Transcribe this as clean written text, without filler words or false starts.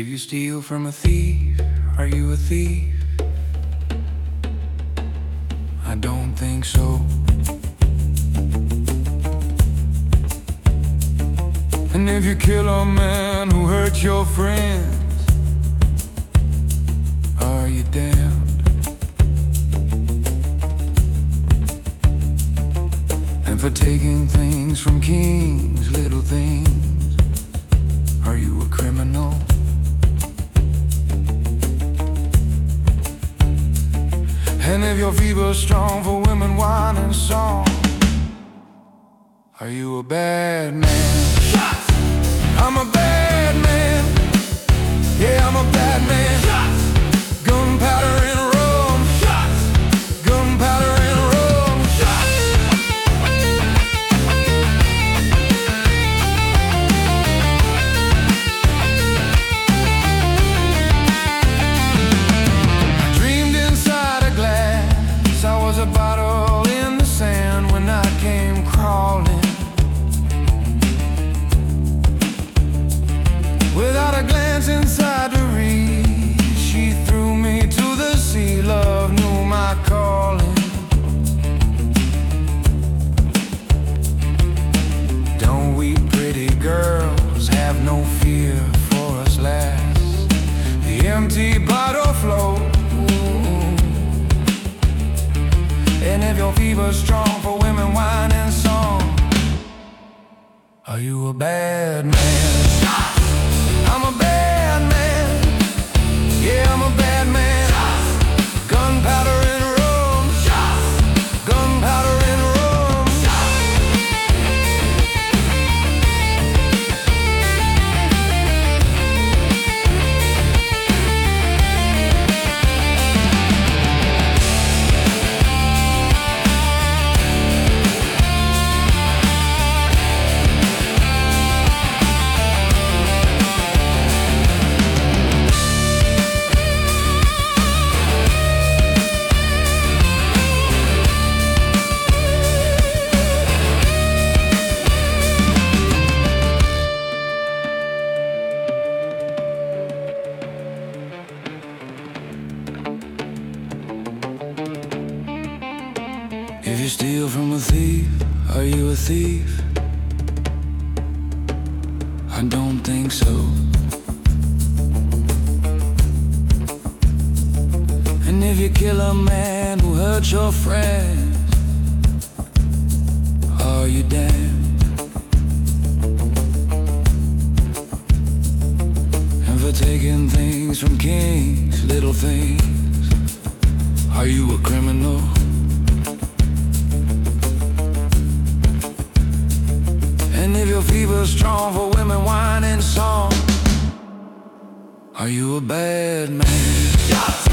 If you steal from a thief, are you a thief? I don't think so. And if you kill a man who hurt your friends, are you damned? And for taking things from kings, little things, are you a criminal? And if your fever's strong for women, wine and song, are you a bad man? Shots! I'm a bad man. Yeah, I'm a bad man. Shots! Gunpowder in Rome. Shots! Gunpowder in Rome. Shots! Dreamed inside a glass. I was a bottle in the sand when I came crawling. Without a glance inside to reach, she threw me to the sea. Love knew my calling. Don't we pretty girls have no fear for us lass? The empty bottle floats. And if your fever's strong for women, wine and song, are you a bad man? I'm a bad man. Yeah, I'm a bad man. Gunpowder in Rome. Gunpowder in Rome. If you steal from a thief, are you a thief? I don't think so. And if you kill a man who hurt your friends, are you damned? And for taking things from kings, little things, are you a criminal? And if your fever's strong for women, wine and song, are you a bad man?